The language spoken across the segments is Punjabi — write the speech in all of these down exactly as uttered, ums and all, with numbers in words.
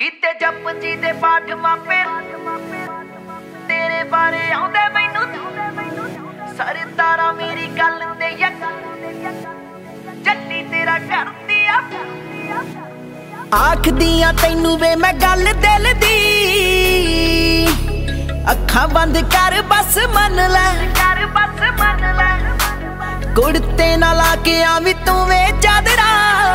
ਕੀਤੇ ਜਪਜੀ ਦੇ ਪਾਠ ਮਾਪੇ ਤੇਰੇ ਬਾਰੇ ਆਉਂਦੇ ਮੈਨੂੰ ਸਰਦਾਰਾ ਮੇਰੀ ਗੱਲ ਤੇ ਯਕੀਨ ਜੱਟੀ ਤੇਰਾ ਕਰਦੀ ਆ ਆਖਦੀਆਂ ਤੈਨੂੰ ਵੇ ਮੈਂ ਗੱਲ ਦਿਲ ਦੀ ਅੱਖਾਂ ਬੰਦ ਕਰ ਬਸ ਮੰਨ ਲੈ ਕਰ ਬਸ ਮੰਨ ਲੈ ਕੁੜਤੇ ਨਾਲ ਆ ਕੇ ਆਵੀਂ ਤੂੰ ਵੇ ਚਾਦਰਾ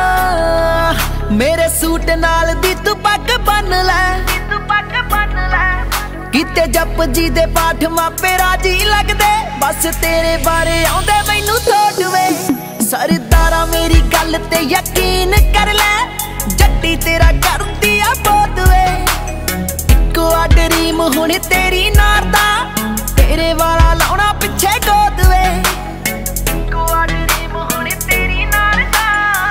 ਮੇਰੇ ਸੂਟ ਨਾਲ ਦੀ ਤੂੰ ਪੱਗ ਬੰਨ ਲੈ ਤੂੰ ਪੱਗ ਬੰਨ ਲੈ ਕੀਤੇ ਜਪਜੀ ਦੇ ਪਾਠ ਮਾਪੇ ਰਾਜੀ ਲੱਗਦੇ ਬਸ ਤੇਰੇ ਬਾਰੇ ਆਉਂਦੇ ਮੈਨੂੰ ਥੋੜ ਵੇ ਸਰਦਾਰਾ ਮੇਰੀ ਗੱਲ ਤੇ ਯਕੀਨ ਕਰ ਲੈ ਜੱਟੀ ਤੇਰਾ ਕਰਦੀ ਆ ਬਹੁਤ ਵੇ ਇੱਕੋ ਆ ਡਰੀਮ ਹੁਣ ਤੇਰੀ ਨਾਰ ਦਾ ਤੇਰੇ ਵਾਲਾ ਲਾਉਣਾ ਪਿੱਛੇ ਗੋਦ ਵੇ ਇੱਕੋ ਆ ਡਰੀਮ ਹੁਣ ਤੇਰੀ ਨਾਰ ਦਾ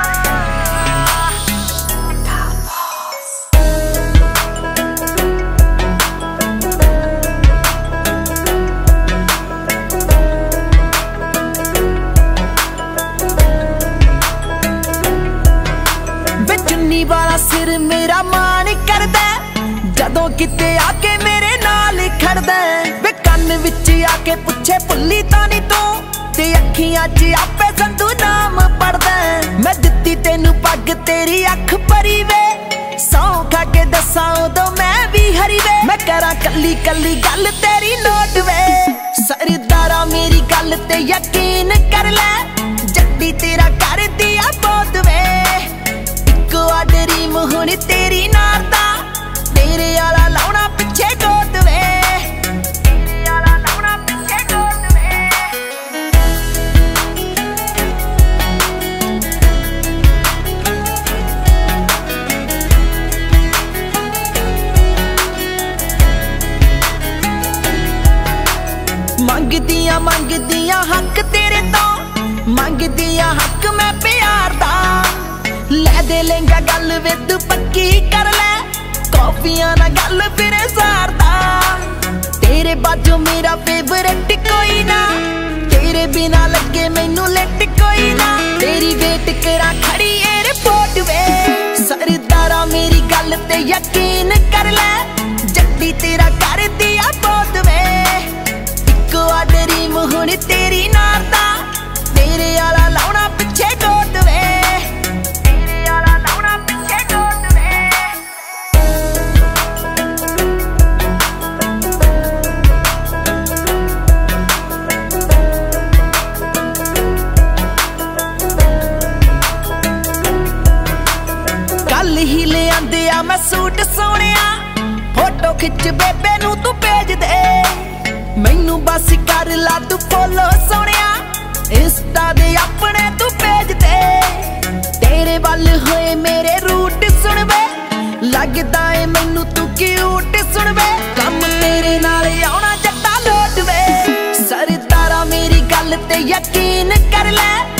ਚੁੰਨੀ ਵਾਲਾ ਸਿਰ ਮੇਰਾ ਮਾਣ ਕਰਦਾ ਜਦੋਂ ਕਿਤੇ ਆ ਕੇ ਮੇਰੇ ਨਾਲ ਖੜਦਾ ਵੇ ਕੰਨ ਵਿੱਚ ਆ ਕੇ ਪੁੱਛੇ ਭੁੱਲੀ ਤਾਂ ਨਹੀਂ ਤੂੰ ਤੇ ਅੱਖੀਆਂ 'ਚ ਆਪੇ ਸੰਧੂ ਨਾਮ ਪੜਦਾ ਮੈਂ ਦਿੱਤੀ ਤੈਨੂੰ ਪੱਗ ਤੇਰੀ ਅੱਖ ਭਰੀ ਵੇ ਸੌਂ ਖਾ ਕੇ ਦੱਸਾਂ ਉਦੋਂ ਮੈਂ ਵੀ ਹਰੀ ਵੇ ਮੈਂ ਕਰਾਂ ਕੱਲੀ ਕੱਲੀ ਗੱਲ ਤੇਰੀ ਨੋਟ ਵੇ ਸਰਦਾਰਾ ਮੇਰੀ ਗੱਲ ਤੇ ਯਕੀਨ ਕਰ ਲੈ ਜੱਟੀ ਤੇਰਾ ਕਰਦੀ ਆ ਬਹੁਤ ਵੇ ਆ ਡਰੀਮ ਹੁਣ ਤੇਰੀ ਨਾਰ ਦਾ ਤੇਰੇ ਵਾਲਾ ਲਾਉਣਾ ਪਿੱਛੇ ਗੋਦ ਵੇ ਤੇਰੇ ਵਾਲਾ ਲਾਉਣਾ ਪਿੱਛੇ ਗੋਦ ਵੇ ਮੰਗਦੀਆਂ ਮੰਗਦੀਆਂ ਹੱਕ ਤੇਰੇ ਤੋਂ ਮੰਗਦੀਆਂ ਹੱਕ ਮੈਂ ਪਿਆਰ ਦਾ ਲੈ ਦੇ ਲਹਿੰਗਾ ਗੱਲ ਵੇ ਤੂੰ ਪੱਕੀ ਕਰ ਲੈ ਕਾਫੀਆਂ ਨਾਲ ਗੱਲ ਫਿਰ ਸਾਰਦਾ ਤੇਰੇ ਬਾਝੋਂ ਮੇਰਾ ਫੇਵਰਟ ਕੋਈ ਨਾ ਤੇਰੇ ਬਿਨਾ ਲੱਗੇ ਮੈਨੂੰ ਲੈਟ ਕੋਈ ਨਾ ਤੇਰੀ ਵੇਟ ਕਰਾਂ ਖੜੀ ਏਅਰਪੋਰਟ ਵੇ ਸਰਦਾਰਾ ਮੇਰੀ ਗੱਲ ਤੇ ਯਕੀਨ ਕਰ ਲੈ ਜੱਟੀ ਤੇਰਾ ਕਰਦੀ ਆ ਬਹੁਤ ਵੇ ਇੱਕੋ ਆ ਡਰੀਮ ਹੁਣ ਤੇਰੀ ਨਾਰ ਦਾ ਤੇਰੇ ਵਾਲਾ ਲਾਉਣਾ ਪਿੱਛੇ ਗੋਦ ਵੇ ਹੀ ਲਿਆਂਦੇ ਆ ਮੈਂ ਸੂਟ ਸੋਹਣਿਆ ਫੋਟੋ ਖਿੱਚ ਬੇਬੇ ਨੂੰ ਤੂੰ ਭੇਜ ਦੇ ਮੈਨੂੰ ਬਸ ਕਰ ਲਾ ਤੂੰ ਫੋਲੋ ਸੋਹਣਿਆ ਇੰਸਟਾ ਦੇ ਆਪਣੇ ਤੂੰ ਭੇਜ ਦੇ ਤੇਰੇ ਵੱਲ ਹੋਏ ਮੇਰੇ ਰੂਟ ਸੁਣ ਵੇ ਲੱਗਦਾ ਏ ਮੈਨੂੰ ਤੂੰ ਕਿਊਟ ਸੁਣ ਵੇ ਕੰਮ ਤੇਰੇ ਨਾਲ ਆਉਣਾ ਜੱਟਾ ਲੋਟ ਵੇ ਸਰਦਾਰਾ ਮੇਰੀ ਗੱਲ ਤੇ ਯਕੀਨ ਕਰ ਲੈ